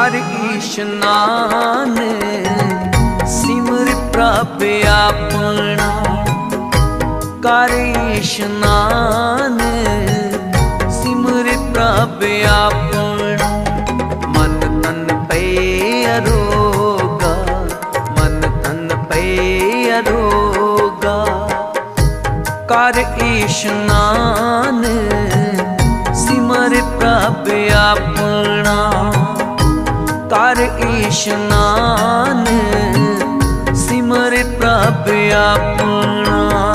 कर इशनान सिमर प्रभ अपना, कर इशनान सिमर प्रभ अपना। मन तन पे अरोगा, मन तन पे अरोगा, कर इशनान सिमर प्रभ अपना, कर इशनान सिमर प्रभ अपना।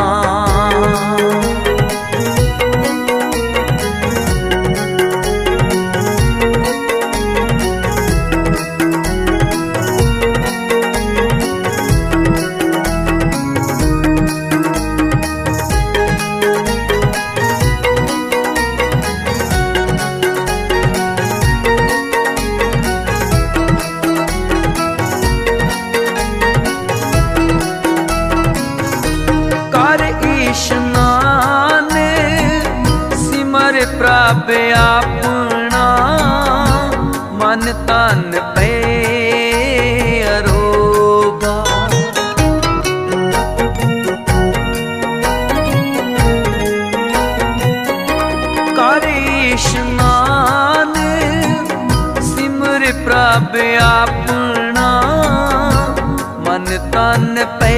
इशनान सिमर प्रभ अपना, मन तन पे अरोगा। कर इशनान सिमर प्रभ अपना, मन तन पे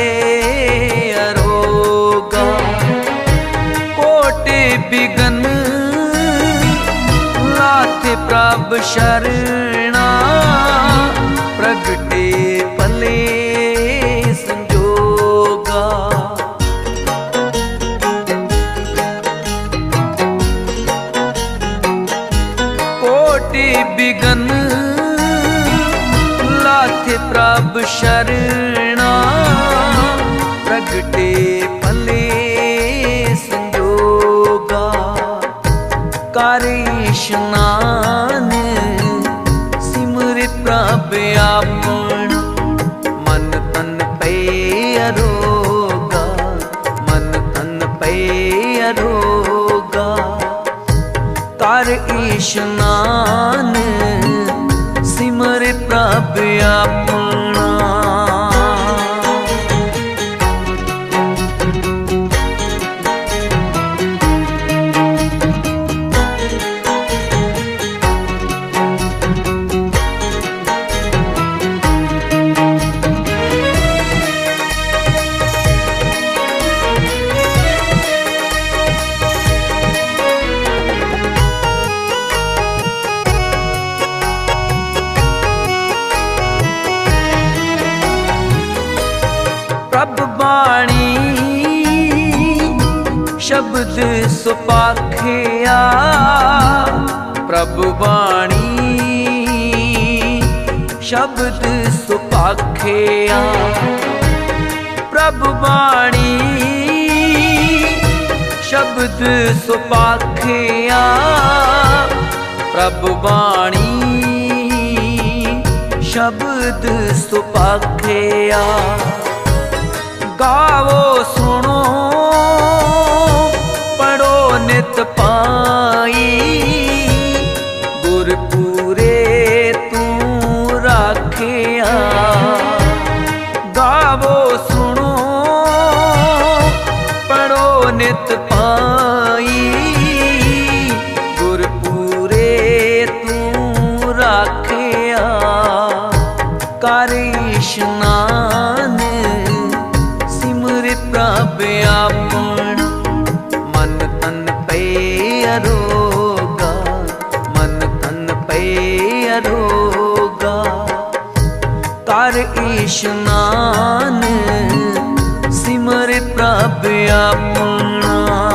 बिगन लाथे प्रभ शरणा, प्रगटे पले संजोगा। कोटि बिगन लाथे प्रभ शरणा, प्रगटे पले कर इशनान सिमर प्रभ अपना, मन तन पे अरोगा, मन तन पे अरोगा, कर इशनान सिमर प्रभ अपना। प्रभ बाणी शब्द सुपाखिया, प्रभ बाणी शब्द सुपाखिया, प्रभ बाणी शब्द सुपाखिया, प्रभ बाणी शब्द सुपाखिया। गावो सुनो पढ़ो नित पाई, गुरपुरे तू राखिया। गावो सुनो पढ़ो नित पाई, गुरपुरे तू राखिया। कर इशनान प्रभ अपना, मन तन पे अरोगा, मन तन पे अरोगा, कर इशनान सिमर प्रभ अपना।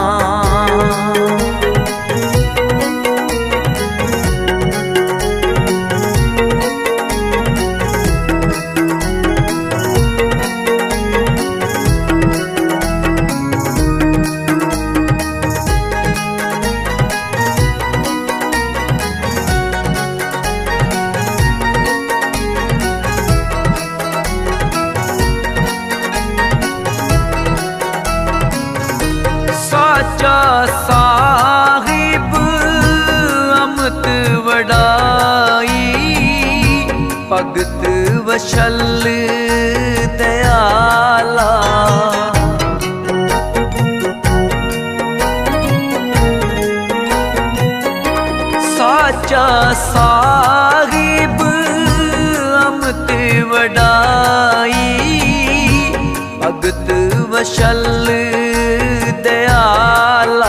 साचा साहिब अमत वडाई, भगत वशल दयाला। साचा साहिब अमत वडाई, भगत वशल दयाला।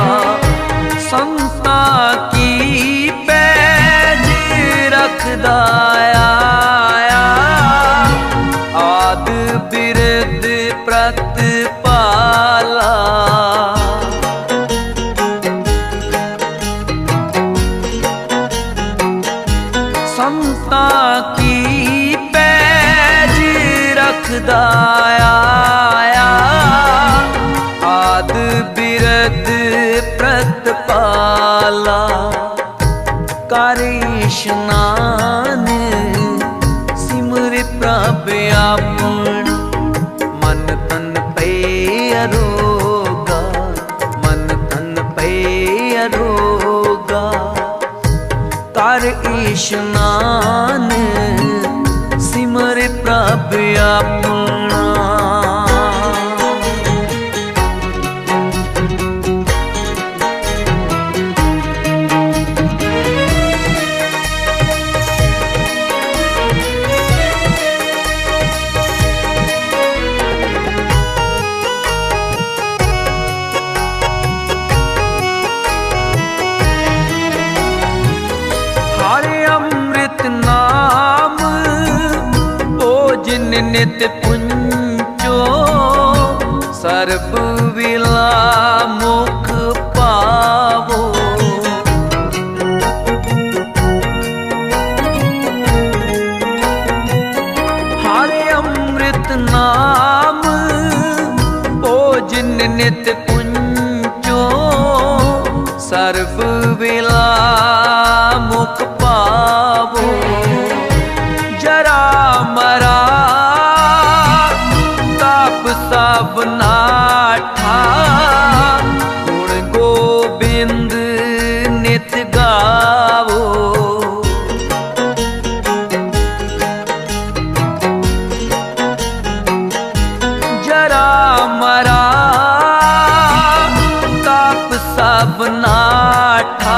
संता की पैज रखदा आया, आद बिरद प्रतिपाला। संता की पैज रखदा आया, आद बिरद प्रतिपाला। कर इशनान सिमर प्रभ आपन, मन तन पे अरोगा, मन तन पे अरोगा। कर इशनान सिमर प्रभ अपना। अमृत नाम भोजन नित पुंचो, सर्ब विला मुख पावो। हरे अमृत नाम भोजन नित पुंचो, सर्ब विला मुख पावो। जरा मरा ताप सब नाठा, गुण गोबिंद नित गावो। जरा मरा ताप सब नाठा,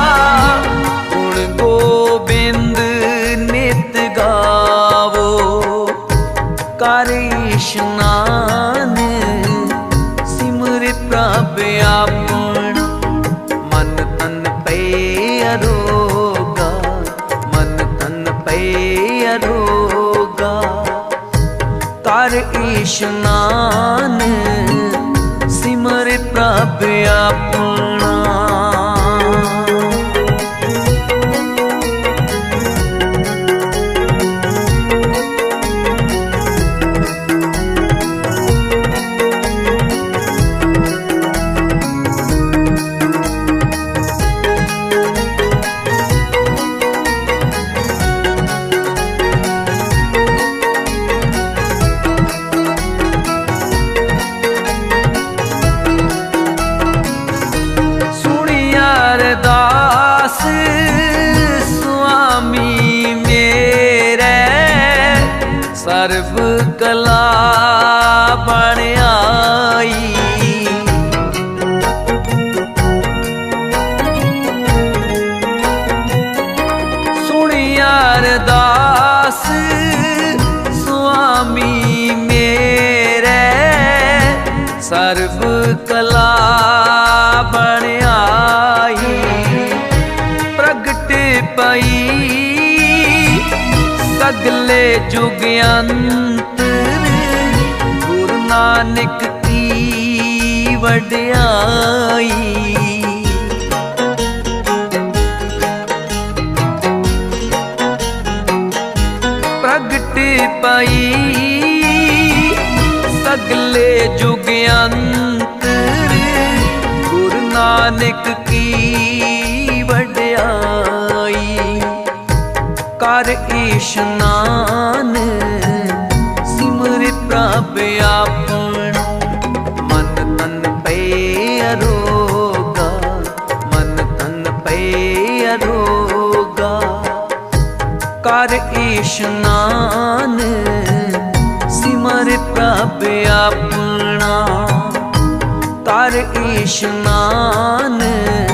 गोबिंद नित गावो। कर इशनान सिमर प्रभ आपन, मन तन पे अरोगा, मन तन पे अरोगा। कर इशनान सिमर प्रभ अपना। दास स्वामी मेरे, सर्व कला बन आई। सुनिया दास स्वामी मेरे, सर्व कला बन आई। प्रगट पई सगले जुग अंतर, गुरु नानक की वड्याई। प्रगट पई सगले जुग अंतर, गुरु नानक की वड्याई। कर इशनान सिमर प्रभ आपन, मन तन पे अरोगा, मन तन पे अरोगा। ਕਰ ਇਸ਼ਨਾਨ ਸਿਮਰ ਪ੍ਰਭ ਆਪਣਾ, ਕਰ ਇਸ਼ਨਾਨ